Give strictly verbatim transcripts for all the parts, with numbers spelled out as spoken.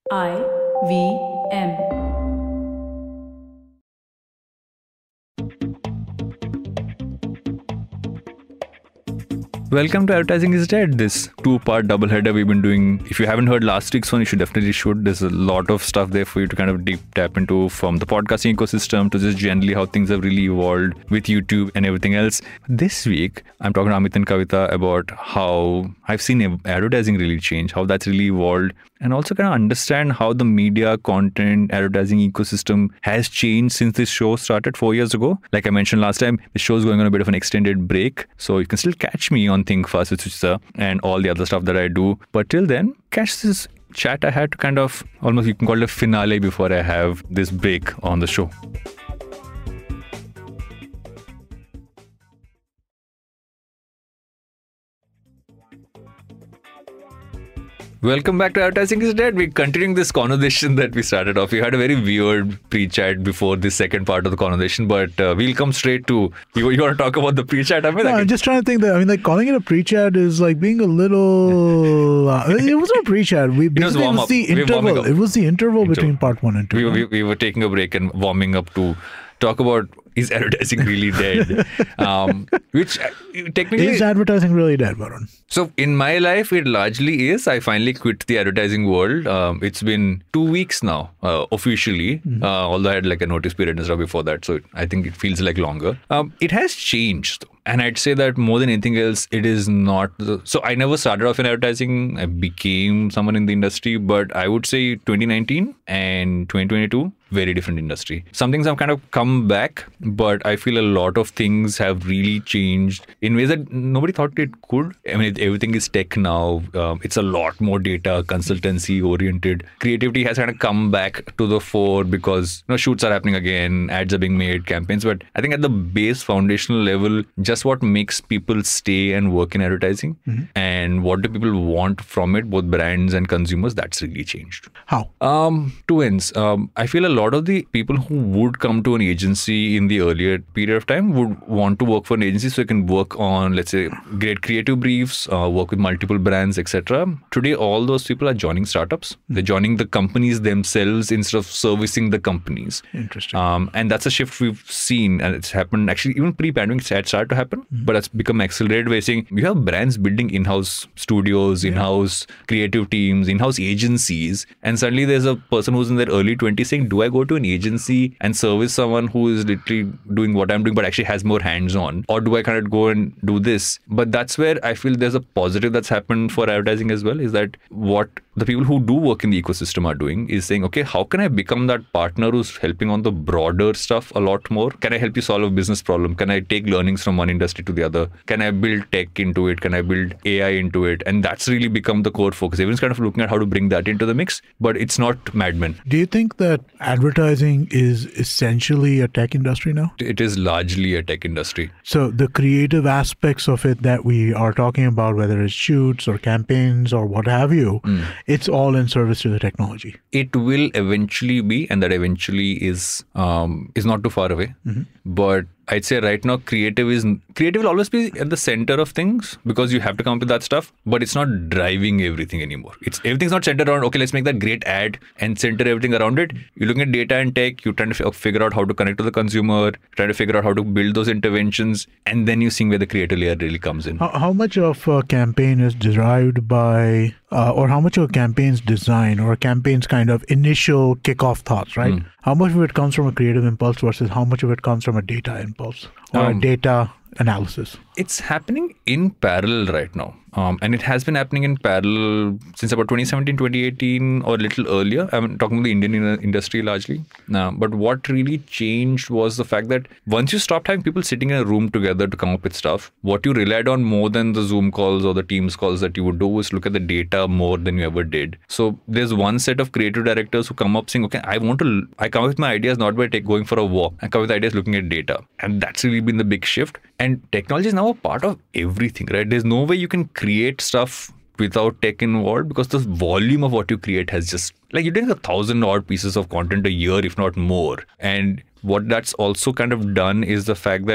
I V M. Welcome to Advertising is Dead, this two-part double-header we've been doing. If you haven't heard last week's one, you should definitely should. There's a lot of stuff there for you to kind of deep tap into, from the podcasting ecosystem to just generally how things have really evolved with YouTube and everything else. This week, I'm talking to Amit and Kavita about how I've seen advertising really change, how that's really evolved, and also kind of understand how the media, content, advertising ecosystem has changed since this show started four years ago. Like I mentioned last time, the show's going on a bit of an extended break, so you can still catch me on Think Fast with Suchita and all the other stuff that I do. But till then, catch this chat I had to kind of, almost you can call it a finale before I have this break on the show. Welcome back to Advertising is Dead. We're continuing this conversation that we started off. We had a very weird pre-chat before this second part of the conversation, but uh, we'll come straight to, you, you want to talk about the pre-chat? I mean, no, I I'm just trying to think that, I mean, like calling it a pre-chat is like being a little, uh, it wasn't a pre-chat. We, It was basically, it warm was up. the We were warming interval. up. It was the interval, Interval. between part one and two. we, right? we, we were taking a break and warming up to talk about, is advertising really dead? um, which uh, technically... Is advertising really dead, Varun? So in my life, it largely is. I finally quit the advertising world. Um, it's been two weeks now, uh, officially, Mm-hmm. uh, although I had like a notice period and stuff before that. So I think it feels like longer. Um, it has changed, though. And I'd say that more than anything else, it is not... The, so I never started off in advertising. I became someone in the industry. But I would say twenty nineteen and twenty twenty-two, very different industry. Some things have kind of come back, but I feel a lot of things have really changed in ways that nobody thought it could. I mean, it, everything is tech now. Um, it's a lot more data, consultancy oriented. Creativity has kind of come back to the fore because you know, shoots are happening again, ads are being made, campaigns. But I think at the base foundational level, just what makes people stay and work in advertising Mm-hmm. and what do people want from it, both brands and consumers, that's really changed. How? Um, two ends. Um, I feel a lot of the people who would come to an agency in the earlier period of time would want to work for an agency so they can work on, let's say, great creative briefs, uh, work with multiple brands, et cetera. Today, all those people are joining startups. They're joining the companies themselves instead of servicing the companies. Interesting. Um, and that's a shift we've seen, and it's happened actually even pre-pandemic. It had started to happen, Mm-hmm. but it's become accelerated by saying you have brands building in-house studios, in-house creative teams, in-house agencies, and suddenly there's a person who's in their early twenties saying, do I go to an agency and service someone who is literally doing what I'm doing but actually has more hands-on, or do I kind of go and do this? But that's where I feel there's a positive that's happened for advertising as well, is that what the people who do work in the ecosystem are doing is saying, okay, how can I become that partner who's helping on the broader stuff a lot more? Can I help you solve a business problem? Can I take learnings from one industry to the other? Can I build tech into it? Can I build A I into it? And that's really become the core focus. Everyone's kind of looking at how to bring that into the mix, but it's not Mad Men. Do you think that advertising is essentially a tech industry now? It is largely a tech industry. So the creative aspects of it that we are talking about, whether it's shoots or campaigns or what have you, it's all in service to the technology. It will eventually be, and that eventually is um, is not too far away. But I'd say right now, creative is creative will always be at the center of things because you have to come up with that stuff. But it's not driving everything anymore. It's everything's not centered around, okay, let's make that great ad and center everything around it. You're looking at data and tech. You're trying to f- figure out how to connect to the consumer, trying to figure out how to build those interventions, and then you see where the creative layer really comes in. How, how much of a campaign is derived by, uh, or how much of a campaign's design or a campaign's kind of initial kickoff thoughts, right? How much of it comes from a creative impulse versus how much of it comes from a data impulse or Um, a data analysis? It's happening in parallel right now. Um, and it has been happening in parallel since about twenty seventeen, twenty eighteen, or a little earlier. I'm talking about the Indian in- industry largely. Uh, but what really changed was the fact that once you stopped having people sitting in a room together to come up with stuff, what you relied on more than the Zoom calls or the Teams calls that you would do was look at the data more than you ever did. So there's one set of creative directors who come up saying, okay, I want to, I come up with my ideas not by take, going for a walk. I come up with ideas looking at data. And that's really been the big shift. And technology is now a part of everything, right? There's no way you can create stuff without tech involved because the volume of what you create has just, like, you're doing a thousand odd pieces of content a year, if not more. And what that's also kind of done is the fact that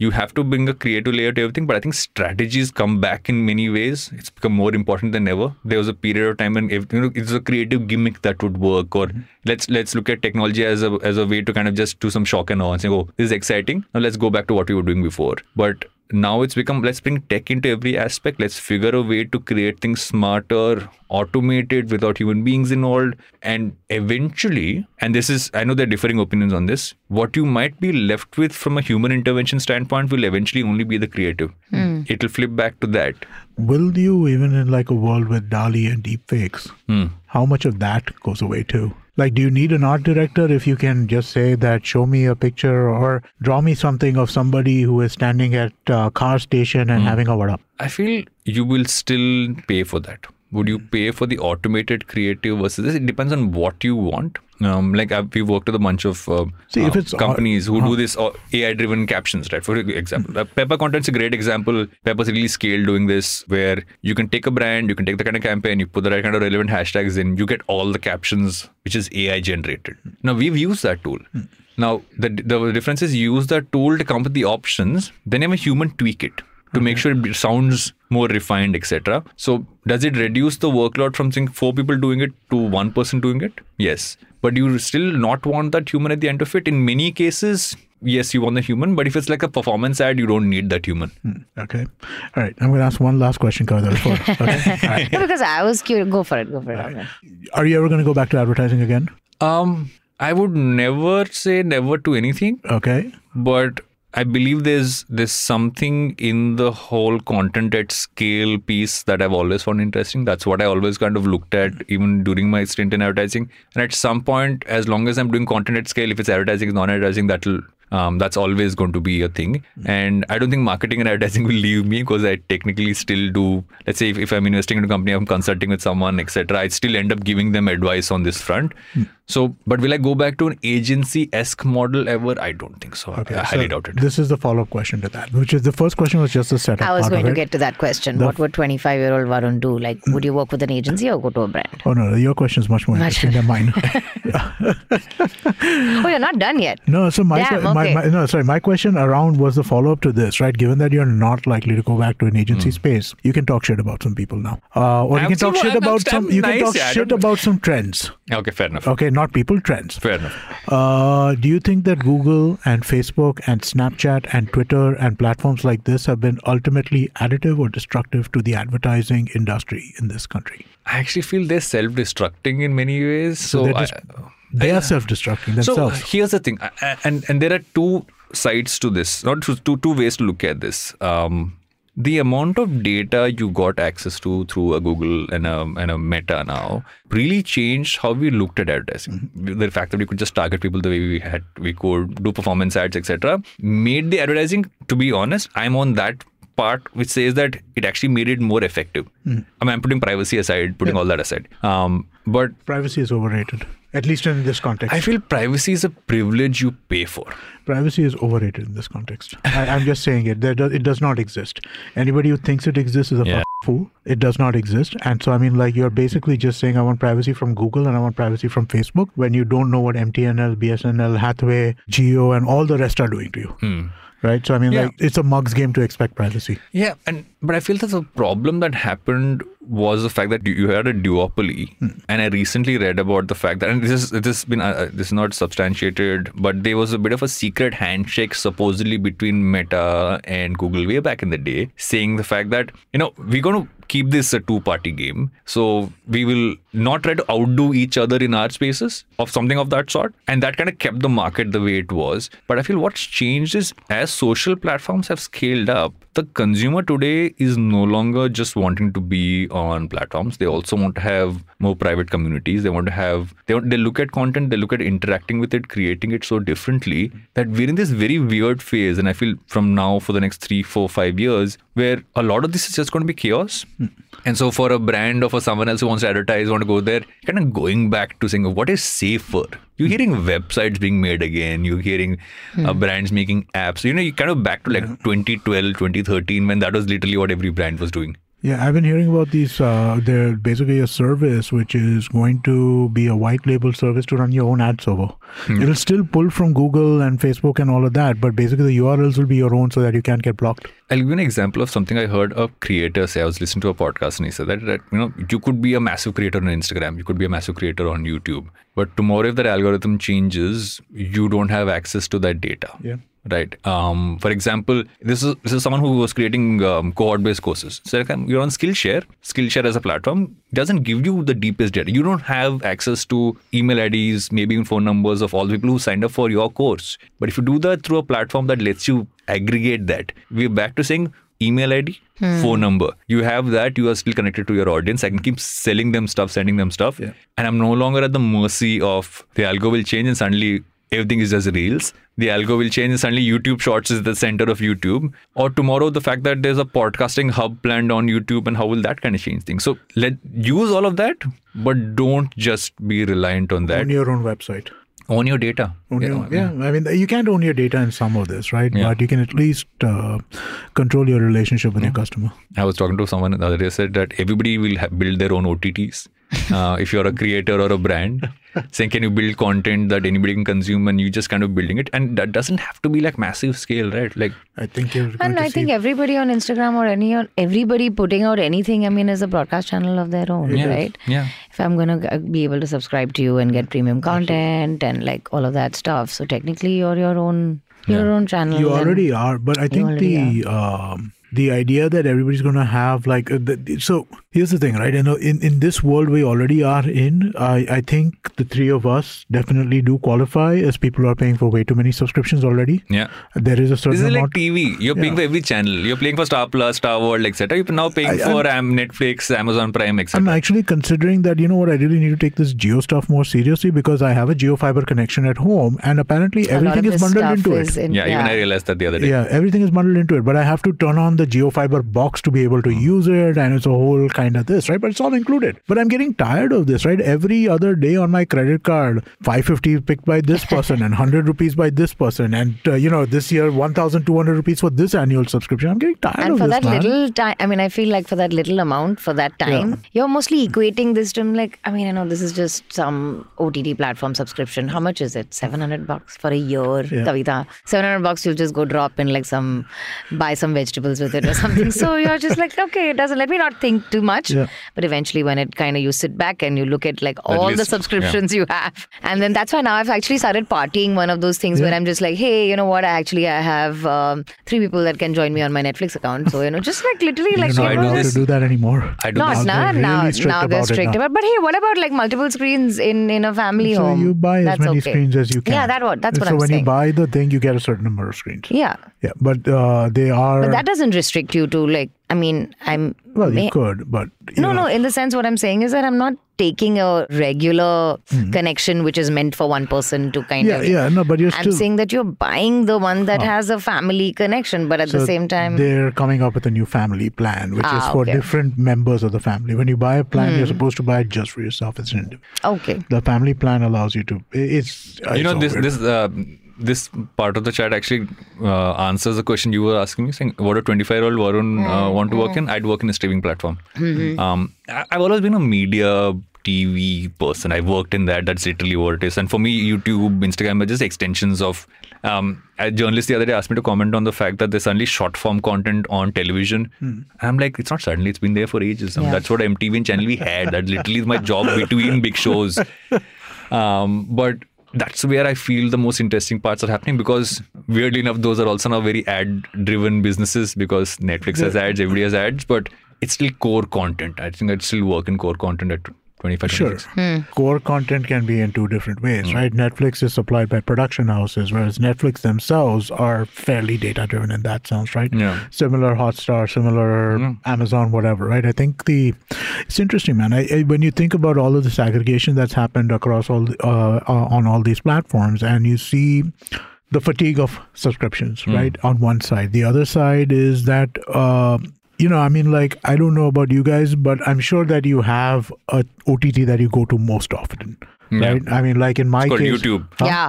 you have to bring a creative layer to everything, but I think strategies come back in many ways. It's become more important than ever. There was a period of time when, you know, it's a creative gimmick that would work, or mm-hmm. let's let's look at technology as a as a way to kind of just do some shock and awe and say, oh, this is exciting. Now let's go back to what we were doing before. But now it's become, let's bring tech into every aspect. Let's figure a way to create things smarter, automated, without human beings involved. And eventually, and this is, I know there are differing opinions on this, what you might be left with from a human intervention standpoint will eventually only be the creative. Mm. It'll flip back to that. Will you, even in like a world with DALL-E and deepfakes, mm. how much of that goes away too? Like, do you need an art director if you can just say that, show me a picture or draw me something of somebody who is standing at a car station and mm. having a vada? I feel you will still pay for that. Would you pay for the automated creative versus this? It depends on what you want. Um, like I've, we've worked with a bunch of uh, See, if it's, uh, companies who uh, do this uh, A I-driven captions, right? For example, uh, Pepper Content's a great example. Pepper's really scaled doing this, where you can take a brand, you can take the kind of campaign, you put the right kind of relevant hashtags in, you get all the captions, which is A I generated. Now, we've used that tool. Hmm. Now, the the difference is you use that tool to come up with the options, then you have a human tweak it to okay. make sure it sounds more refined, et cetera. So does it reduce the workload from saying four people doing it to one person doing it? Yes. But you still not want that human at the end of it. In many cases, yes, you want the human. But if it's like a performance ad, you don't need that human. Hmm. Okay. All right. I'm going to ask one last question, Kavita. Okay. Right. No, because I was curious. Go for it. Go for it. Right. Are you ever going to go back to advertising again? Um, I would never say never to anything. Okay. But I believe there's there's something in the whole content at scale piece that I've always found interesting. That's what I always kind of looked at even during my stint in advertising. And at some point, as long as I'm doing content at scale, if it's advertising, it's non-advertising, that'll um, that's always going to be a thing. And I don't think marketing and advertising will leave me, because I technically still do, let's say if, if I'm investing in a company, I'm consulting with someone, et cetera, I still end up giving them advice on this front. Hmm. So, but will I go back to an agency-esque model ever? I don't think so. Okay, I highly so doubt it. This is the follow-up question to that, which is the first question was just a setup. I was going to it. get to that question. The what would twenty-five-year-old Varun do? Like, mm. would you work with an agency or go to a brand? Oh, no, your question is much more much. interesting than mine. Oh, you're not done yet? No, so my, Damn, my, okay. my no, sorry, my question around was the follow-up to this, right? Given that you're not likely to go back to an agency mm. space, you can talk shit about some people now. Uh, or you can talk shit about some, you can talk shit about some trends. Okay, fair enough. Okay, not people, trends. Fair enough. Uh, do you think that Google and Facebook and Snapchat and Twitter and platforms like this have been ultimately additive or destructive to the advertising industry in this country? I actually feel they're self-destructing in many ways. So, so just, I, they I, are self-destructing themselves. So here's the thing, and and there are two sides to this, not two two ways to look at this. Um, The amount of data you got access to through a Google and a, and a Meta now really changed how we looked at advertising. Mm-hmm. The fact that we could just target people the way we had, we could do performance ads, et cetera, made the advertising, to be honest, I'm on that part which says that it actually made it more effective. Mm-hmm. I mean, I'm putting privacy aside, putting yeah. all that aside. Um, but privacy is overrated, at least in this context. I feel privacy is a privilege you pay for. Privacy is overrated in this context. I, I'm just saying it. There does, it does not exist. Anybody who thinks it exists is a yeah. fool. It does not exist. And so, I mean, like, you're basically just saying, I want privacy from Google and I want privacy from Facebook, when you don't know what M T N L, B S N L, Hathaway, Jio, and all the rest are doing to you. Hmm. Right? So, I mean, yeah. like, it's a mug's game to expect privacy. Yeah. and But I feel that the problem that happened was the fact that you had a duopoly. Hmm. And I recently read about the fact that, and this is this has been uh, this is not substantiated, but there was a bit of a secret handshake supposedly between Meta and Google way back in the day, saying the fact that, you know, we're going to keep this a two-party game. So we will not try to outdo each other in our spaces of something of that sort. And that kind of kept the market the way it was. But I feel what's changed is, as social platforms have scaled up, the consumer today is no longer just wanting to be on platforms. They also want to have more private communities. They want to have, they want, they look at content, they look at interacting with it, creating it so differently, that we're in this very weird phase. And I feel from now for the next three, four, five years, where a lot of this is just going to be chaos. Hmm. And so for a brand or for someone else who wants to advertise, want to go there, kind of going back to saying, what is safer? You're hearing websites being made again. You're hearing hmm. uh, brands making apps. You know, you kind of back to like yeah. twenty twelve, twenty thirteen, when that was literally what every brand was doing. Yeah, I've been hearing about these. Uh, they're basically a service which is going to be a white label service to run your own ad server. Hmm. It'll still pull from Google and Facebook and all of that, but basically the U R Ls will be your own so that you can't get blocked. I'll give you an example of something I heard a creator say. I was listening to a podcast and he said that, that you know you could be a massive creator on Instagram, you could be a massive creator on YouTube, but tomorrow if that algorithm changes, you don't have access to that data. Yeah. Right. Um, for example, this is this is someone who was creating um, cohort-based courses. So like, um, you're on Skillshare. Skillshare as a platform doesn't give you the deepest data. You don't have access to email I Ds, maybe even phone numbers of all the people who signed up for your course. But if you do that through a platform that lets you aggregate that, we're back to saying email I D, hmm. phone number. You have that. You are still connected to your audience. I can keep selling them stuff, sending them stuff, yeah. and I'm no longer at the mercy of the algo will change and suddenly everything is just reels. The algo will change and suddenly YouTube Shorts is the center of YouTube. Or tomorrow, the fact that there's a podcasting hub planned on YouTube, and how will that kind of change things? So let use all of that, but don't just be reliant on that. On your own website. Own your data. Own yeah, your, yeah, I mean, you can't own your data in some of this, right? Yeah. But you can at least uh, control your relationship with yeah. your customer. I was talking to someone the other day, said that everybody will have build their own O T Ts. Uh, if you're a creator or a brand, saying can you build content that anybody can consume, and you just kind of building it, and that doesn't have to be like massive scale, right? Like I think you're going and to I see think everybody on Instagram or any everybody putting out anything, I mean, is a broadcast channel of their own, yeah. right? Yeah. If I'm going to be able to subscribe to you and get premium content and like all of that stuff, so technically you're your own your Yeah. own channel. You and- already are, but I think already the um, the idea that everybody's going to have like uh, the, so here's the thing, right? You know, in, in this world we already are in, I, I think the three of us definitely do qualify as people who are paying for way too many subscriptions already. Yeah. There is a certain This is like amount. T V. You're paying Yeah. for every channel. You're paying for Star Plus, Star World, et cetera. You're now paying I- for Am- Netflix, Amazon Prime, et I'm cetera. actually considering that, you know what, I really need to take this Geo stuff more seriously because I have a Geo fiber connection at home and apparently A lot everything of is this bundled stuff into is it. in- Yeah, even I realized that the other day. Yeah, everything is bundled into it, but I have to turn on the Geo fiber box to be able to use it, and it's a whole kind of this, right? But it's all included. But I'm getting tired of this, right? Every other day on my credit card, five hundred fifty picked by this person and one hundred rupees by this person, and uh, you know, this year one thousand two hundred rupees for this annual subscription. I'm getting tired And of for this, that man. little time, I mean, I feel like for that little amount, for that time, Yeah. you're mostly equating this to like, I mean, I know this is just some O T T platform subscription. How much is it? seven hundred bucks for a year, Yeah. Kavita. seven hundred bucks, you'll just go drop in like some, buy some vegetables with it or something. So you're just like, okay, it doesn't, let me not think too much. Yeah. But eventually when it kind of, you sit back and you look at like all the list, subscriptions you have. And then that's why now I've actually started partying one of those things Yeah. where I'm just like, hey, you know what? I actually, I have um, three people that can join me on my Netflix account. So, you know, just like literally like, You're I not you do know, allowed to this. do that anymore. I do not this. now, They're now, really strict now they're about it strict now. about. But hey, what about like multiple screens in in a family So home? you buy as That's many okay. screens as you can. Yeah, that what that's what so I'm when saying. you buy the thing, you get a certain number of screens. yeah, Yeah, but uh, they are. but that doesn't restrict you to like. I mean, I'm. well, may- you could, but you No, know, no. In the sense, what I'm saying is that I'm not taking a regular connection which is meant for one person to kind Yeah, of. yeah, no, but you're I'm still. saying that you're buying the one that has a family connection, but at the So same time, they're coming up with a new family plan, which is Ah, for okay. different members of the family. When you buy a plan, you're supposed to buy it just for yourself. It's an individual. okay. The family plan allows you to. It's You it's know, all this weird. this uh, this part of the chat actually uh, answers the question you were asking me, saying, what a twenty-five-year-old Varun uh, want to work in? I'd work in a streaming platform. Um, I- I've always been a media T V person. I worked in that. That's literally what it is. And for me, YouTube, Instagram are just extensions of. Um, a journalist the other day asked me to comment on the fact that there's suddenly short form content on television. And I'm like, it's not suddenly. It's been there for ages. I mean, Yeah. that's what M T V and Channel V had. That's literally my job between big shows. Um, but that's where I feel the most interesting parts are happening, because weirdly enough, those are also now very ad-driven businesses, because Netflix has ads, everybody has ads, but it's still core content. I think I'd still work in core content at twenty-five, Sure. twenty-six. Core content can be in two different ways, right? Netflix is supplied by production houses, whereas Netflix themselves are fairly data driven in that sense, right? Yeah. Similar Hotstar, similar Yeah. Amazon, whatever, right? I think the it's interesting, man. I, I, when you think about all of this aggregation that's happened across all the- uh, uh, on all these platforms, and you see the fatigue of subscriptions, right? On one side, the other side is that. Uh, You know, I mean, like, I don't know about you guys, but I'm sure that you have a O T T that you go to most often. right? I mean, like in my It's called case, YouTube.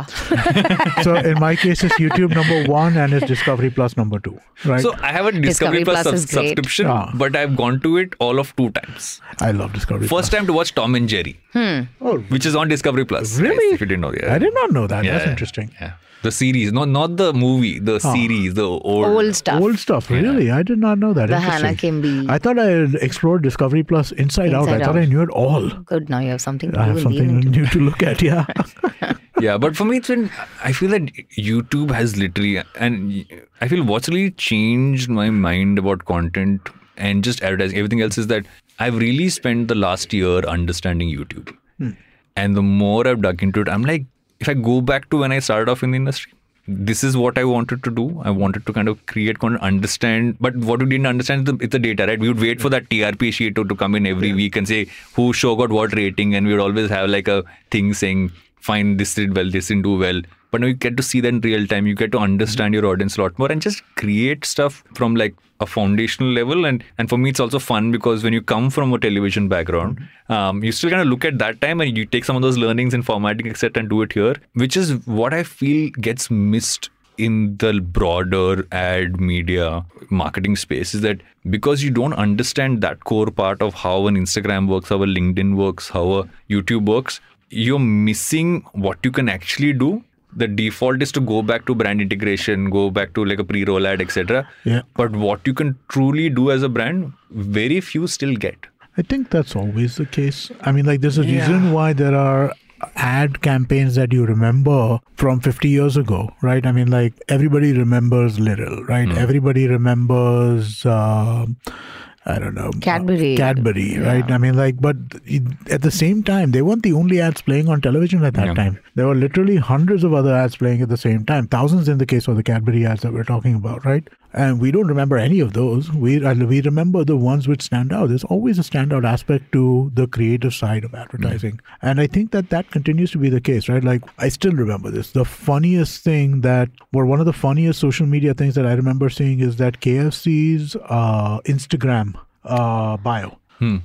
Yeah. so in my case, it's YouTube number one and it's Discovery Plus number two, right? So I have a Discovery, Discovery Plus, Plus sub- is great. subscription, Ah. but I've gone to it all of two times. I love Discovery First Plus. time to watch Tom and Jerry, Oh, which is on Discovery Plus. Really? Guys, if you didn't know, yeah. I did not know that. Yeah, That's yeah, interesting. Yeah. The series, no, not the movie, the series, the old. Old stuff. Old stuff, really? I did not know that. The Interesting. Hannah Kimby. I thought I had explored Discovery Plus inside, out. I Inside thought out. I knew it all. Good. Now you have something to I do have in the something evening. new to look at. Yeah. Yeah, but for me, it's when I feel that YouTube has literally, and I feel what's really changed my mind about content and just advertising, everything else is that I've really spent the last year understanding YouTube. Hmm. And the more I've dug into it, I'm like, if I go back to when I started off in the industry, this is what I wanted to do. I wanted to kind of create content, understand. But what we didn't understand is the, it's the data, right? We would wait for that T R P sheet to, to come in every week and say who show got what rating. And we would always have like a thing saying, fine, this did well, this didn't do well. But now you get to see that in real time. You get to understand your audience a lot more and just create stuff from like a foundational level. And and for me, it's also fun because when you come from a television background, um, you still kind of look at that time and you take some of those learnings in formatting, et cetera, and do it here, which is what I feel gets missed in the broader ad media marketing space, is that because you don't understand that core part of how an Instagram works, how a LinkedIn works, how a YouTube works, you're missing what you can actually do. The default is to go back to brand integration, go back to like a pre-roll ad, et cetera. Yeah. But what you can truly do as a brand, very few still get. I think that's always the case. I mean, like, there's a Yeah. reason why there are ad campaigns that you remember from fifty years ago, right? I mean, like, everybody remembers Little, right? Mm. Everybody remembers, uh, I don't know, Cadbury. uh, Cadbury, right? I mean, like, but it- at the same time, they weren't the only ads playing on television at that Yeah. time. There were literally hundreds of other ads playing at the same time, thousands in the case of the Cadbury ads that we're talking about, right? And we don't remember any of those. We uh, we remember the ones which stand out. There's always a standout aspect to the creative side of advertising. And I think that that continues to be the case, right? Like, I still remember this. The funniest thing that, or one of the funniest social media things that I remember seeing is that K F C's uh, Instagram uh, bio.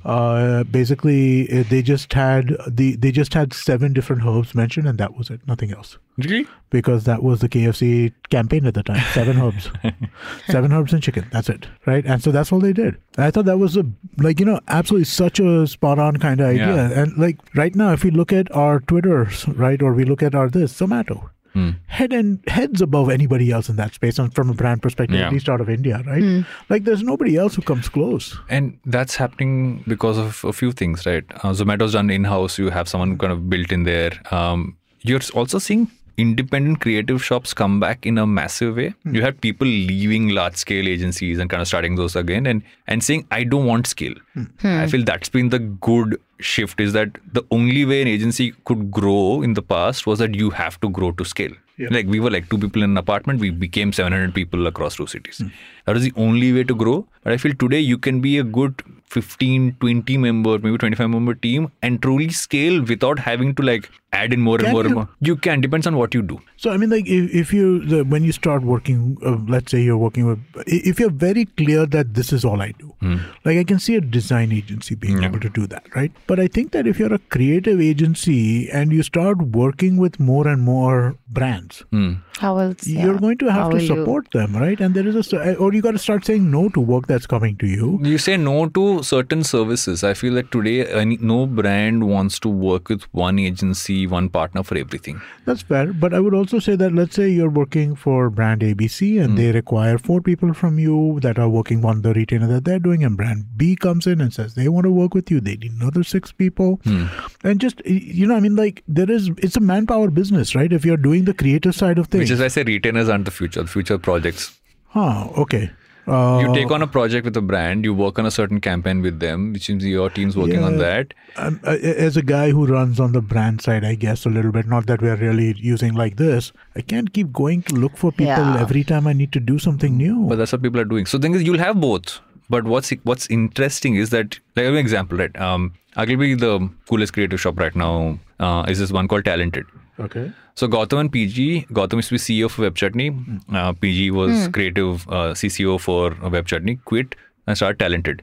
Uh, basically, uh, they just had the they just had seven different herbs mentioned, and that was it. Nothing else. Really? Because that was the K F C campaign at the time. Seven herbs, seven herbs and chicken. That's it, right? And so that's all they did. And I thought that was a like you know absolutely such a spot on kind of idea. Yeah. And like right now, if we look at our Twitters, right, or we look at our this Zomato. Head and heads above anybody else in that space, and from a brand perspective, Yeah. at least out of India, right? Like, there's nobody else who comes close. And that's happening because of a few things, right? Uh, Zomato's done in-house. You have someone kind of built in there. Um, you're also seeing independent creative shops come back in a massive way. You have people leaving large-scale agencies and kind of starting those again and, and saying, I don't want scale. I feel that's been the good shift, is that the only way an agency could grow in the past was that you have to grow to scale. Yeah. Like, we were like two people in an apartment, we became seven hundred people across two cities. That was the only way to grow. But I feel today you can be a good fifteen, twenty member, maybe twenty-five member team and truly scale without having to like add in more Can and more you? and more. You can, depends on what you do. So I mean, like if, if you the, when you start working, uh, let's say you're working with, if you're very clear that this is all I do, like I can see a design agency being Yeah. able to do that, right? But I think that if you're a creative agency and you start working with more and more brands, How else? you're yeah. going to have How to will you- support them, right? And there is a s- or you got to start saying no to work that's coming to you. You say no to certain services. I feel like today any, no brand wants to work with one agency, one partner for everything. That's fair. But I would also say that let's say you're working for brand A B C and they require four people from you that are working on the retainer that they're doing, and brand B comes in and says they want to work with you. They need another six people. And just, you know, I mean, like there is, it's a manpower business, right? If you're doing the creative side of things. Which is why I say retainers aren't the future, the future projects. Huh, okay. Uh, You take on a project with a brand, you work on a certain campaign with them, which means your team's working on Yeah. that. Um, uh, as a guy who runs on the brand side, I guess a little bit, not that we're really using like this, I can't keep going to look for people Yeah. every time I need to do something new. But that's what people are doing. So the thing is, you'll have both. But what's what's interesting is that, like an example, right? Um, arguably the coolest creative shop right now uh, is this one called Talented. Okay. So Gautam and P G, Gautam used to be C E O for Web Chutney. Uh, P G was creative uh, C C O for Web Chutney, quit and started Talented.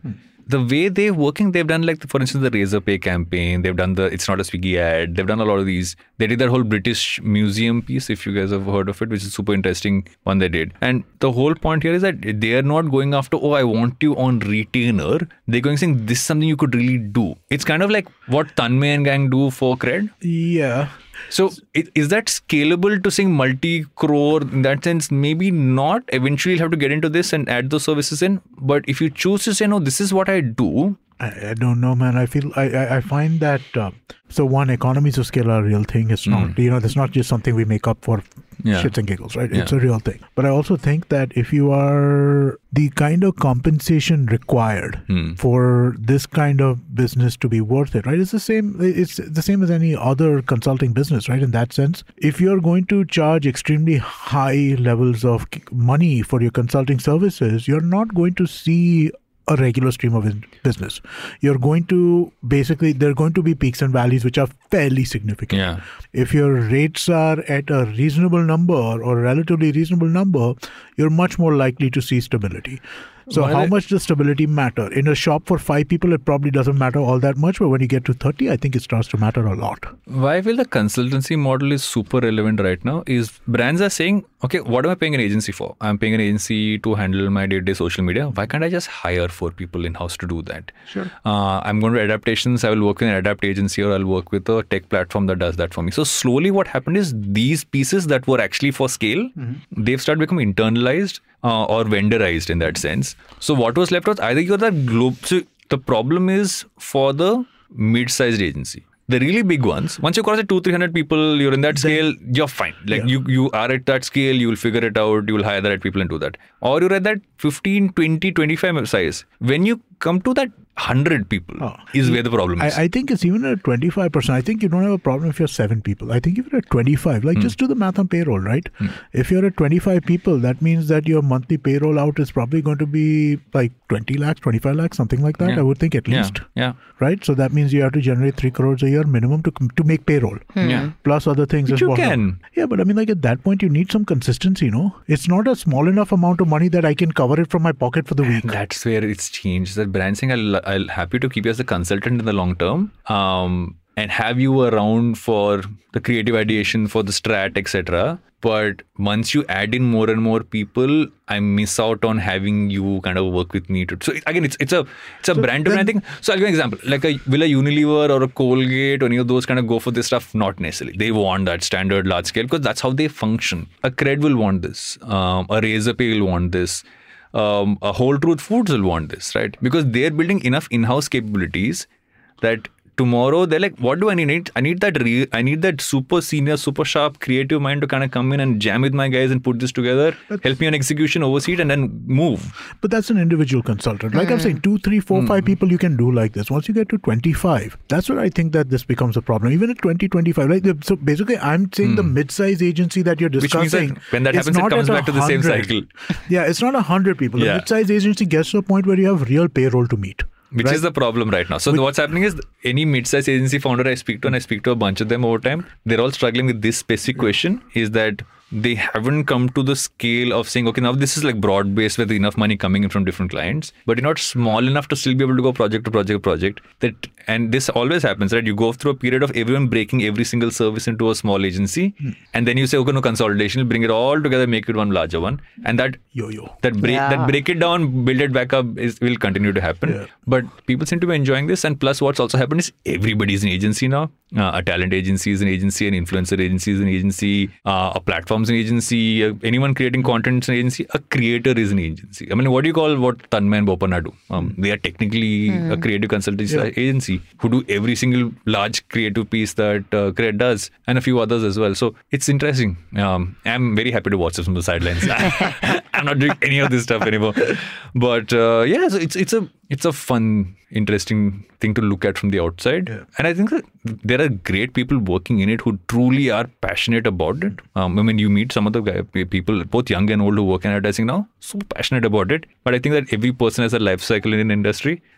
the way they're working, they've done like, for instance, the Razorpay campaign. They've done the It's Not a Swiggy ad. They've done a lot of these. They did that whole British Museum piece, if you guys have heard of it, which is super interesting one they did. And the whole point here is that they are not going after, oh, I want you on retainer. They're going saying this is something you could really do. It's kind of like what Tanmay and gang do for Cred. Yeah. So is that scalable to saying multi-crore in that sense? Maybe not. Eventually you'll have to get into this and add those services in. But if you choose to say, no, this is what I do. I, I don't know, man. I feel, I, I, I find that, uh, so one, economies of scale are a real thing. It's not, mm. you know, it's not just something we make up for yeah. shits and giggles, right? Yeah. It's a real thing. But I also think that if you are the kind of compensation required mm. for this kind of business to be worth it, right? It's the same, it's the same as any other consulting business, right? In that sense, if you're going to charge extremely high levels of money for your consulting services, you're not going to see a regular stream of business. You're going to basically, there are going to be peaks and valleys which are fairly significant. Yeah. If your rates are at a reasonable number or a relatively reasonable number, you're much more likely to see stability. So well, how much does stability matter? In a shop for five people, it probably doesn't matter all that much. But when you get to thirty, I think it starts to matter a lot. Why I feel the consultancy model is super relevant right now is brands are saying, okay, what am I paying an agency for? I'm paying an agency to handle my day-to-day social media. Why can't I just hire four people in-house to do that? Sure. Uh, I'm going to adaptations. I will work with an adapt agency or I'll work with a tech platform that does that for me. So slowly what happened is these pieces that were actually for scale, mm-hmm. they've started becoming internalized uh, or vendorized in that sense. So what was left was either you're the globe. So the problem is for the mid-sized agency. The really big ones, once you cross at two, three hundred people, you're in that scale, you're fine. Like yeah. you, you are at that scale, you will figure it out, you will hire the right people and do that. Or you're at that fifteen, twenty, twenty-five size. When you come to that one hundred people oh. is where the problem is. I, I think it's even at twenty-five percent. I think you don't have a problem if you're seven people. I think if you're at twenty-five, like mm. just do the math on payroll, right? Mm. If you're at twenty-five people, that means that your monthly payroll out is probably going to be like twenty lakhs, twenty-five lakhs, something like that. Yeah. I would think at least. Yeah. yeah. Right? So that means you have to generate three crores a year minimum to to make payroll. Hmm. Yeah. Plus other things. Which as you well. can. Yeah, but I mean, like at that point, you need some consistency, no? It's not a small enough amount of money that I can cover it from my pocket for the week. That's where it's changed. That brand saying, I'll, I'll happy to keep you as a consultant in the long term um, and have you around for the creative ideation, for the strat, et cetera. But once you add in more and more people, I miss out on having you kind of work with me. To, so again, it's it's a it's a so brand to brand thing. So I'll give an example. Like a, will a Unilever or a Colgate or any of those kind of go for this stuff? Not necessarily. They want that standard large scale because that's how they function. A Cred will want this. Um, a Razorpay will want this. Um, a Whole Truth Foods will want this, right? Because they're building enough in-house capabilities that tomorrow they're like, what do I need? I need that re- I need that super senior, super sharp, creative mind to kind of come in and jam with my guys and put this together, that's, help me on execution, oversee it, and then move. But that's an individual consultant. Like mm. I'm saying, two, three, four, mm. five people you can do like this. Once you get to twenty-five, that's where I think that this becomes a problem. Even at twenty, twenty-five, like so basically I'm saying mm. the mid-size agency that you're discussing. Which means that when that happens, it comes back to the same cycle. Yeah, it's not a hundred people. The yeah. mid-size agency gets to a point where you have real payroll to meet. Which right? is the problem right now. So Which, what's happening is any mid-sized agency founder I speak to, and I speak to a bunch of them over time, they're all struggling with this specific question, is that they haven't come to the scale of saying, okay, now this is like broad-based with enough money coming in from different clients, but you're not small enough to still be able to go project to project to project. That, and this always happens, right? You go through a period of everyone breaking every single service into a small agency, hmm. and then you say, okay, no consolidation, bring it all together, make it one larger one. And that yo-yo. That break, yeah. that break it down, build it back up is will continue to happen. Yeah. But people seem to be enjoying this. And plus what's also happened is everybody's an agency now. Uh, a talent agency is an agency, an influencer agency is an agency, uh, a platform's an agency, uh, anyone creating content is an agency, a creator is an agency. I mean, what do you call what Tanmay and Bopanna do? Um, they are technically mm. a creative consultancy yeah. agency who do every single large creative piece that uh, Cred does, and a few others as well. So it's interesting. Um, I'm very happy to watch this from the sidelines. I'm not doing any of this stuff anymore. But uh, yeah, so it's it's a it's a fun, interesting thing to look at from the outside. Yeah. And I think that there are great people working in it who truly are passionate about it. Um, I mean, you meet some of the guy, people, both young and old, who work in advertising now, so passionate about it. But I think that every person has a life cycle in an industry.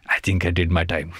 I think I did my time.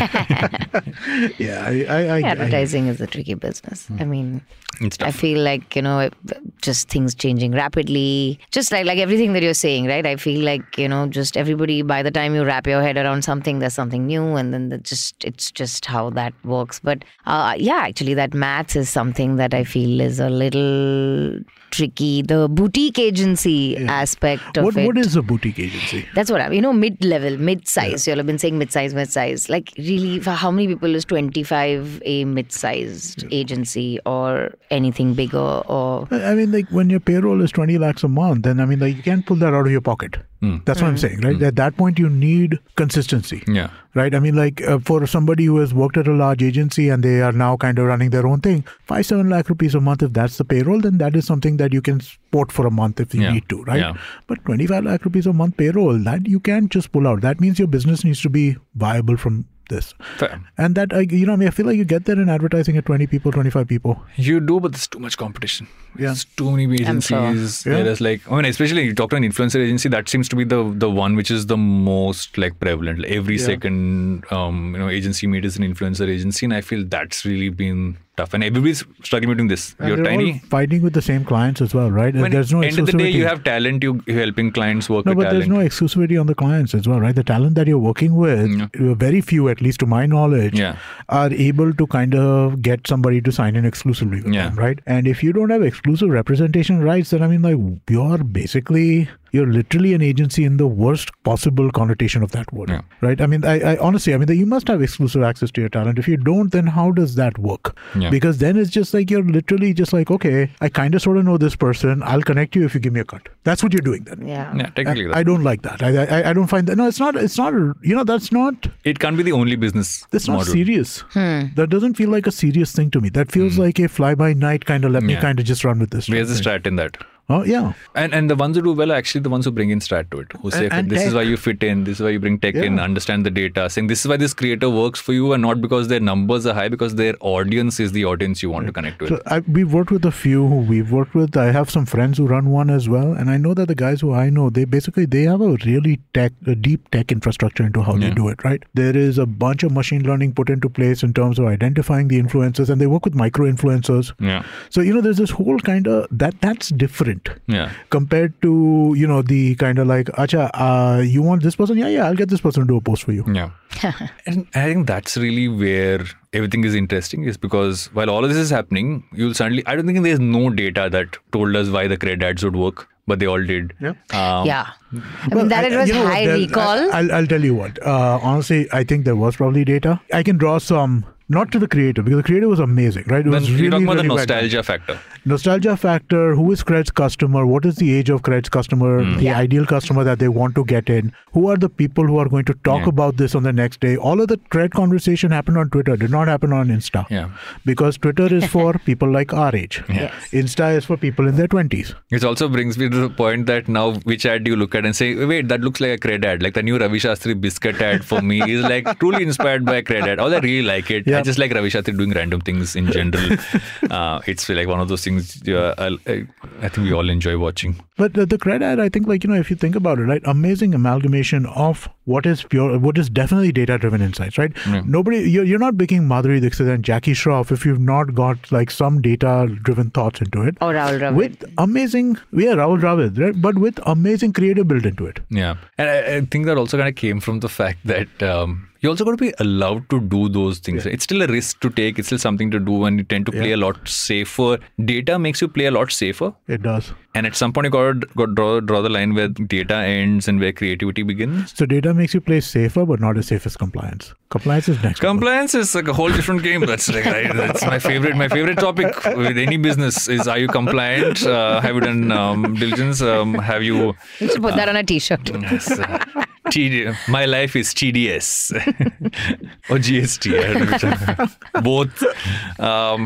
Yeah, I, I, I, Advertising is a tricky business. I mean, It's I tough. feel like, you know, just things changing rapidly. Just like, like everything that you're saying, right? I feel like, you know, just everybody, by the time you wrap your head around something, there's something new. And then the just it's just how that works. But uh, yeah, actually, that maths is something that I feel is a little tricky. The boutique agency aspect of what it. what is a boutique agency? That's what I, you know, mid-level, mid-size. You all have been saying mid-size, mid-size. Like really, for how many people is twenty-five a mid-sized agency or anything bigger or... I I mean, like when your payroll is twenty lakhs a month, then I mean, like you can't pull that out of your pocket. That's what I'm saying, right? At that point, you need consistency. Yeah. Right. I mean, like uh, for somebody who has worked at a large agency and they are now kind of running their own thing, five, seven lakh rupees a month, if that's the payroll, then that is something that you can support for a month if you Yeah. need to, right? Yeah. But twenty-five lakh rupees a month payroll, that you can't just pull out. That means your business needs to be viable from this. Fair. And that, I, you know, I mean, I feel like you get there in advertising at twenty people, twenty-five people. You do, but there's too much competition. Yeah. There's too many I'm sure. agencies. Yeah. There's like, I mean, especially you talk to an influencer agency, that seems to be the the one which is the most like prevalent. Like every Yeah. second, um, you know, agency meet is an influencer agency, and I feel that's really been tough. And everybody's struggling with doing this. And You're they're all tiny. fighting with the same clients as well, right? When There's no end of the day, exclusivity. you have talent. You, you're helping clients work No, with but there's talent. no exclusivity on the clients as well, right? The talent that you're working with, Yeah. uh, very few, at least to my knowledge, Yeah. are able to kind of get somebody to sign in exclusively with Yeah. them, right? And if you don't have exclusive representation rights, then I mean, like, you're basically, you're literally an agency in the worst possible connotation of that word, Yeah. right? I mean, I, I honestly, I mean, you must have exclusive access to your talent. If you don't, then how does that work? Yeah. Because then it's just like, you're literally just like, okay, I kind of sort of know this person. I'll connect you if you give me a cut. That's what you're doing then. Yeah. Yeah, technically, I, that. I don't like that. I, I I don't find that. No, it's not. It's not. You know, that's not. it can't be the only business That's not model. serious. Hmm. That doesn't feel like a serious thing to me. That feels like a fly by night kind of. Let me Yeah. kind of just run with this. Where's the thing. strat in that? Oh yeah. And and the ones who do well are actually the ones who bring in strat to it. Who say, And- and this is tech. why you fit in, this is why you bring tech in, Yeah. understand the data, saying this is why this creator works for you, and not because their numbers are high, because their audience is the audience you want to connect with. So I, we've worked with a few who we've worked with. I have some friends who run one as well, and I know that the guys who I know, they basically they have a really tech, a deep tech infrastructure into how they Yeah. do it. Right? There is a bunch of machine learning put into place in terms of identifying the influencers, and they work with micro influencers. Yeah. So you know, there's this whole kind of that that's different. Yeah. Compared to, you know, the kind of like, acha, uh, you want this person? Yeah, yeah, I'll get this person to do a post for you. Yeah. And I think that's really where everything is interesting, is because while all of this is happening, you'll suddenly, I don't think there's no data that told us why the credit ads would work, but they all did. Yeah. Um, Yeah. I Well, mean, that I- it was you know what, high there- recall. I, I'll, I'll tell you what. Uh, honestly, I think there was probably data. I can draw some, not to the creator, because the creator was amazing, right? It When was you're really, talking about really the well done. nostalgia factor. Nostalgia factor, who is Cred's customer, what is the age of Cred's customer, the Yeah. ideal customer that they want to get in, who are the people who are going to talk Yeah. about this on the next day. All of the Cred conversation happened on Twitter, did not happen on Insta. Yeah. Because Twitter is for people like our age. Yeah. Insta is for people in their twenties. Which also brings me to the point that now which ad do you look at and say, wait, that looks like a cred ad. Like the new Ravi Shastri biscuit ad for me is like truly inspired by a cred ad. Although I really like it. Yeah. I just like Ravi Shastri doing random things in general. uh, it's like one of those things uh, I, I, I think we all enjoy watching. But the, the Cred ad, I think, like, you know, if you think about it, right, amazing amalgamation of what is pure, what is definitely data-driven insights, right? Yeah. Nobody, you're, you're not picking Madhuri Dixit and Jackie Shroff if you've not got like some data-driven thoughts into it. Or Rahul Dravid. With amazing, yeah, Rahul Dravid, right? But with amazing creative built into it. Yeah. And I, I think that also kind of came from the fact that um, you also got to be allowed to do those things. It's still a risk to take. It's still something to do, and you tend to play Yeah. a lot safer. Data makes you play a lot safer. It does. And at some point, you got to, got to draw, draw the line where data ends and where creativity begins. So data makes you play safer, but not as safe as compliance. Compliance is next. Compliance is like a whole different game. That's like, right, that's my favorite. My favorite topic with any business is: are you compliant? Uh, have you done um, diligence? Um, have you? You should put that on a t-shirt. Yes, uh, T D, my life is T D S or G S T. I don't know which one. Both. Um,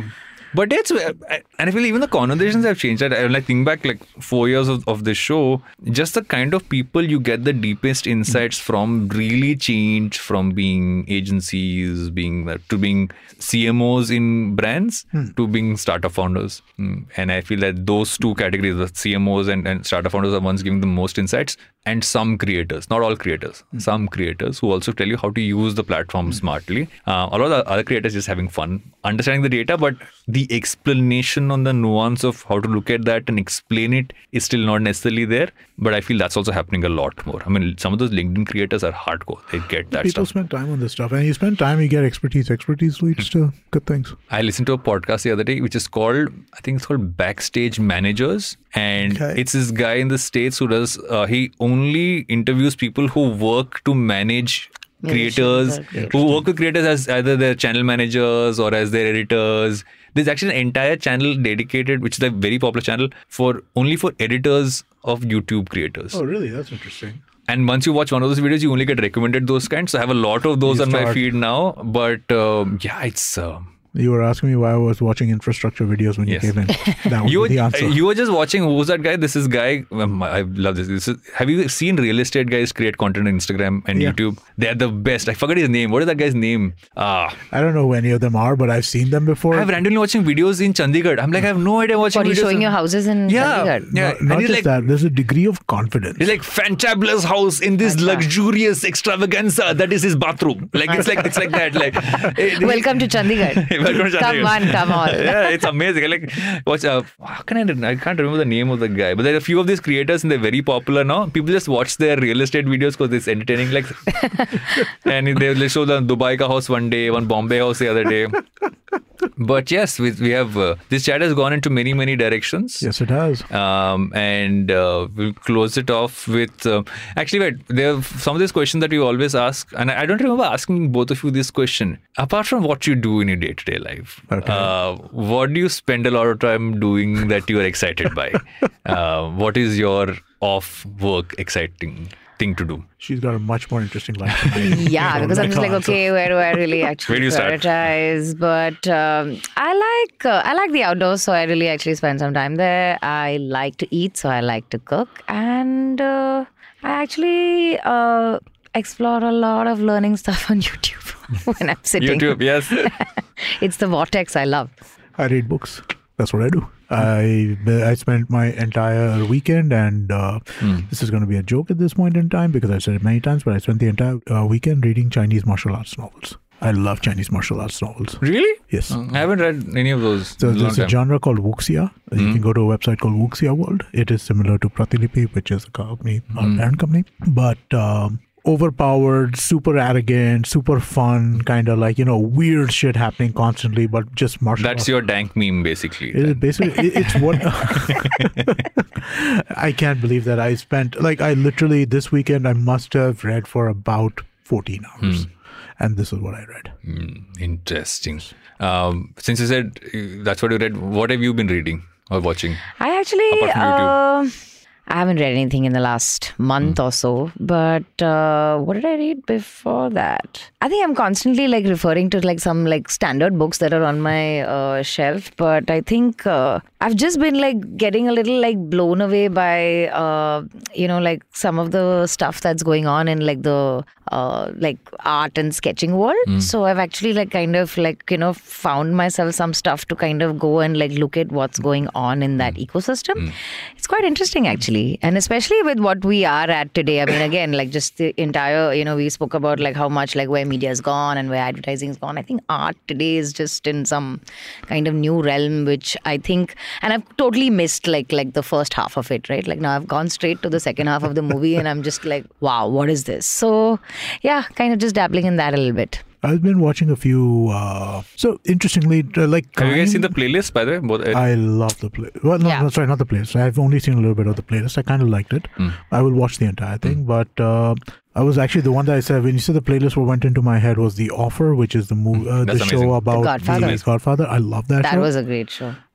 But it's, and I feel even the conversations have changed. I, I like think back like four years of, of this show, just the kind of people you get the deepest insights mm. from really changed from being agencies, being to being C M Os in brands mm. to being startup founders. Mm. And I feel that those two categories, the C M Os and, and startup founders, are ones giving the most insights. And some creators, not all creators, mm. some creators who also tell you how to use the platform mm. smartly. Uh, a lot of the other creators just having fun, understanding the data, but the explanation on the nuance of how to look at that and explain it is still not necessarily there. But I feel that's also happening a lot more. I mean, some of those LinkedIn creators are hardcore. They get that People stuff. spend time on this stuff. And you spend time, you get expertise. Expertise leads to good things. I listened to a podcast the other day, which is called, I think it's called Backstage Managers. And okay. it's this guy in the States who does, uh, he only interviews people who work to manage creators, who work with creators as either their channel managers or as their editors. There's actually an entire channel dedicated, which is a very popular channel, for only for editors of YouTube creators. Oh, really? That's interesting. And once you watch one of those videos, you only get recommended those kinds. So I have a lot of those you on start. my feed now. But um, yeah, it's... Uh, You were asking me why I was watching infrastructure videos when yes. you came in. That was you, the answer. You were just watching, who's that guy? This is guy, um, I love this. this is, have you seen real estate guys create content on Instagram and yeah. YouTube? They're the best. I forgot his name. What is that guy's name? Ah, I don't know who any of them are, but I've seen them before. I've randomly watching videos in Chandigarh. I'm like, I have no idea watching what, videos. What, are you showing your houses in yeah, Chandigarh? Yeah, Not, not just like, that. There's a degree of confidence. He's like, fantabulous house in this Fanta. luxurious extravaganza. That is his bathroom. Like, it's like, it's like that. Like, Welcome to Chandigarh. Welcome to Chandigarh. Come on. Come on. Yeah, it's amazing. Like, watch. Uh, how can I? I can't remember the name of the guy, but there are a few of these creators, and they're very popular now. People just watch their real estate videos because it's entertaining. Like, and they show the Dubai ka house one day, one Bombay house the other day. But yes, we, we have uh, this chat has gone into many many directions. Yes, it has. Um, and uh, we'll close it off with uh, actually wait. There are some of these questions that we always ask, and I, I don't remember asking both of you this question. Apart from what you do in your day to day life, okay. uh, what do you spend a lot of time doing that you are excited by? uh, what is your off work exciting thing to do? She's got a much more interesting life than me. Yeah, because I'm just like, okay, where do I really actually where do you prioritize? Start? But um, I like uh, I like the outdoors, so I really actually spend some time there. I like to eat, so I like to cook, and uh, I actually uh, explore a lot of learning stuff on YouTube when I'm sitting. YouTube, yes. It's the vortex I love. I read books. That's what I do. I I spent my entire weekend, and uh, mm. this is going to be a joke at this point in time because I've said it many times, but I spent the entire uh, weekend reading Chinese martial arts novels. I love Chinese martial arts novels. Really? Yes. Uh, I haven't read any of those. So there's a genre called Wuxia. Mm. You can go to a website called Wuxia World. It is similar to Pratilipi, which is a company, mm. a parent company. But um, overpowered, super arrogant, super fun, kind of like, you know, weird shit happening constantly, but just martial That's arts. your dank meme, basically. It is basically, it, it's what... I can't believe that I spent, like, I literally, this weekend, I must have read for about fourteen hours. Mm. And this is what I read. Mm, interesting. Um, since you said uh, that's what you read, what have you been reading or watching? I actually... Uh, I haven't read anything in the last month mm. or so, but uh, what did I read before that? I think I'm constantly like referring to like some like standard books that are on my uh, shelf, but I think uh, I've just been like getting a little like blown away by, uh, you know, like some of the stuff that's going on in like the uh, like art and sketching world. Mm. So I've actually like kind of like, you know, found myself some stuff to kind of go and like look at what's going on in that ecosystem. Mm. It's quite interesting actually. And especially with what we are at today. I mean, again, like just the entire, you know, we spoke about like how much like where media is gone and where advertising is gone. I think art today is just in some kind of new realm, which I think, and I've totally missed like like the first half of it, right? Like now I've gone straight to the second half of the movie and I'm just like, wow, what is this? So yeah, kind of just dabbling in that a little bit. I've been watching a few. Uh, so interestingly, uh, like have you guys seen the playlist? By the way, both, uh, I love the play. Well, no, yeah. no, sorry, not the playlist. I've only seen a little bit of the playlist. I kind of liked it. Mm. I will watch the entire thing, mm. but uh, I was actually the one that I said when you said the playlist. What went into my head was The Offer, which is the movie, uh, the amazing. show about The Godfather. The Godfather. I love that. That show. was a great show.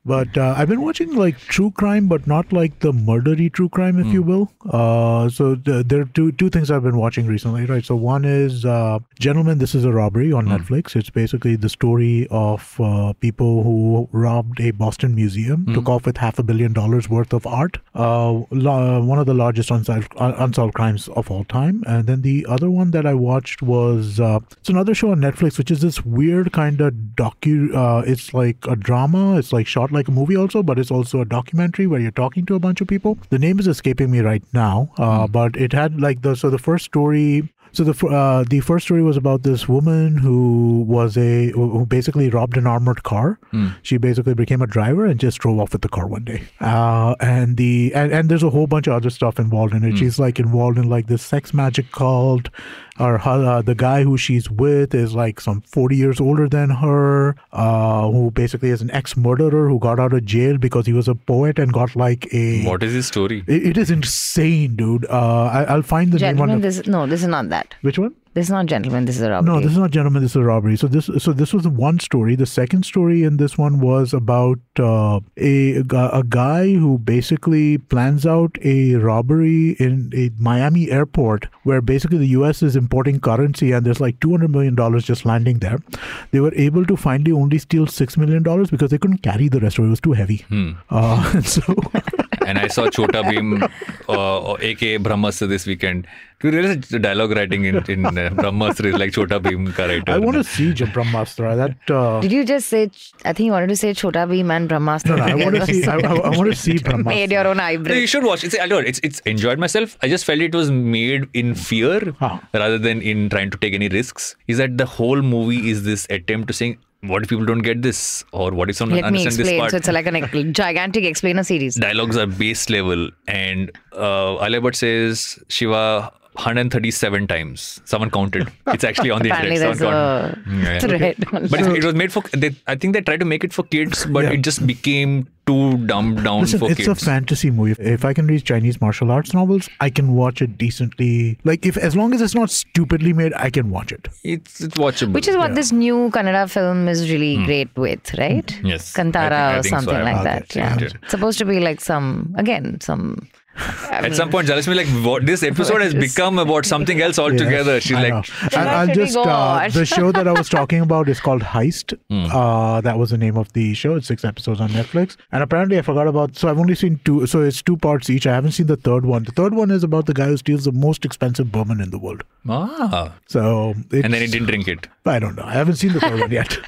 But uh, I've been watching like true crime, but not like the murdery true crime, if mm. you will. Uh, so the, there are two two things I've been watching recently, right? So one is uh, Gentlemen, This Is a Robbery on mm. Netflix. It's basically the story of uh, people who robbed a Boston museum, mm. took off with half a billion dollars worth of art. Uh, lo- one of the largest unsolved, uh, unsolved crimes of all time. And then the other one that I watched was uh, it's another show on Netflix, which is this weird kind of docu. Uh, it's like a drama. It's like shot like a movie also, but it's also a documentary where you're talking to a bunch of people. The name is escaping me right now, uh, mm. but it had like the so the first story. So the uh, the first story was about this woman who was a who basically robbed an armored car. Mm. She basically became a driver and just drove off with the car one day. Uh, and the and, and there's a whole bunch of other stuff involved in it. Mm. She's like involved in like this sex magic cult. Or uh, the guy who she's with is like some forty years older than her, uh, who basically is an ex-murderer who got out of jail because he was a poet and got like a... What is his story? It, it is insane, dude. Uh, I, I'll find the Gentlemen, name. This, no, this is not that. Which one? This is not Gentlemen, This is a Robbery. No, this is not Gentlemen, This is a Robbery. So this so this was one story. The second story in this one was about uh, a, a guy who basically plans out a robbery in a Miami airport where basically the U S is importing currency and there's like two hundred million dollars just landing there. They were able to finally only steal six million dollars because they couldn't carry the rest of it. It was too heavy. Hmm. Uh, so... And I saw Chota Bheem, uh, aka Brahmastra, this weekend. Do you realize the dialogue writing in, in uh, Brahmastra is like Chota Bheem ka writer? I want to see Brahmastra. That uh... Did you just say? I think you wanted to say Chota Bheem and Brahmastra. No, no, I want to see. I, I, I want to see Brahmastra. Made your own hybrid. No, you should watch. It's I don't know, it's it's enjoyed myself. I just felt it was made in fear huh. rather than in trying to take any risks. Is that the whole movie is this attempt to saying, what if people don't get this? Or what if someone Let me understand explain. this part? So it's like a gigantic explainer series. Dialogues are base level. And uh, Alia Bhatt says Shiva one hundred thirty-seven times. Someone counted. It's actually on the Apparently internet. Someone yeah. thread. But it, it was made for... They, I think they tried to make it for kids, but yeah. it just became too dumbed down Listen, for it's kids. It's a fantasy movie. If I can read Chinese martial arts novels, I can watch it decently. Like, if as long as it's not stupidly made, I can watch it. It's, it's watchable. Which is what yeah. this new Kannada film is really mm. great with, right? Mm. Yes. Kantara I think, I or think something so. like okay. that. Yeah. yeah. It's supposed to be like some, again, some... I At mean, some point, Jalashmi like, what, this episode has become about something else altogether. Yes, She's I like... I, I'll just... Uh, the show that I was talking about is called Heist. Mm. Uh, that was the name of the show. It's six episodes on Netflix. And apparently I forgot about... So I've only seen two... So it's two parts each. I haven't seen the third one. The third one is about the guy who steals the most expensive bourbon in the world. Ah. So... And then he didn't drink it. I don't know. I haven't seen the third one yet.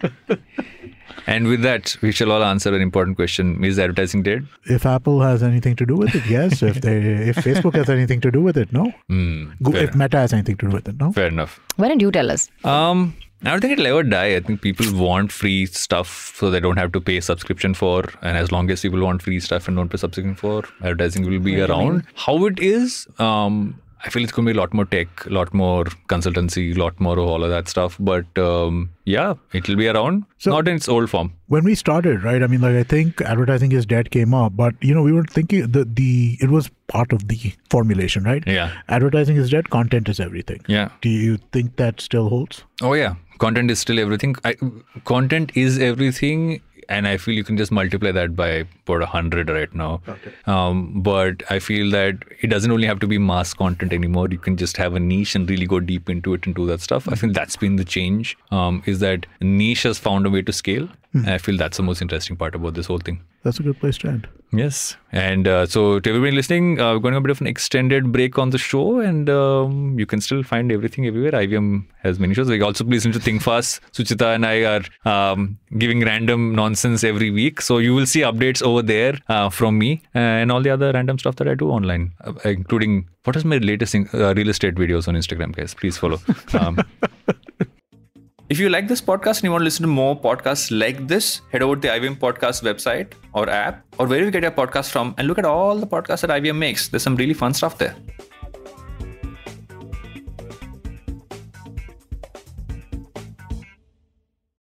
And with that, we shall all answer an important question. Is advertising dead? If Apple has anything to do with it, yes. If they, if Facebook has anything to do with it, no. Mm, Go, if Meta has anything to do with it, no. Fair enough. Why don't you tell us? Um, I don't think it'll ever die. I think people want free stuff so they don't have to pay subscription for. And as long as people want free stuff and don't pay subscription for, advertising will be around. I mean? How it is... Um, I feel it's going to be a lot more tech, a lot more consultancy, a lot more of all of that stuff. But um, yeah, it'll be around, so not in its old form. When we started, right? I mean, like I think advertising is dead came up, but you know, we were thinking the the it was part of the formulation, right? Yeah. Advertising is dead, content is everything. Yeah. Do you think that still holds? Oh yeah, content is still everything. I, content is everything. And I feel you can just multiply that by about a hundred right now. Okay. Um, but I feel that it doesn't only have to be mass content anymore. You can just have a niche and really go deep into it and do that stuff. Mm-hmm. I feel that's been the change, um, is that niche has found a way to scale. Mm-hmm. And I feel that's the most interesting part about this whole thing. That's a good place to end. Yes. And uh, so to everybody listening, uh, we're going to have a bit of an extended break on the show, and um, you can still find everything everywhere. I V M has many shows. Like also please listen to Think Fast. Suchita and I are um, giving random nonsense every week. So you will see updates over there uh, from me and all the other random stuff that I do online, uh, including what is my latest thing, uh, real estate videos on Instagram, guys. Please follow. Um, If you like this podcast and you want to listen to more podcasts like this, head over to the I V M Podcast website or app or wherever you get your podcast from and look at all the podcasts that I V M makes. There's some really fun stuff there.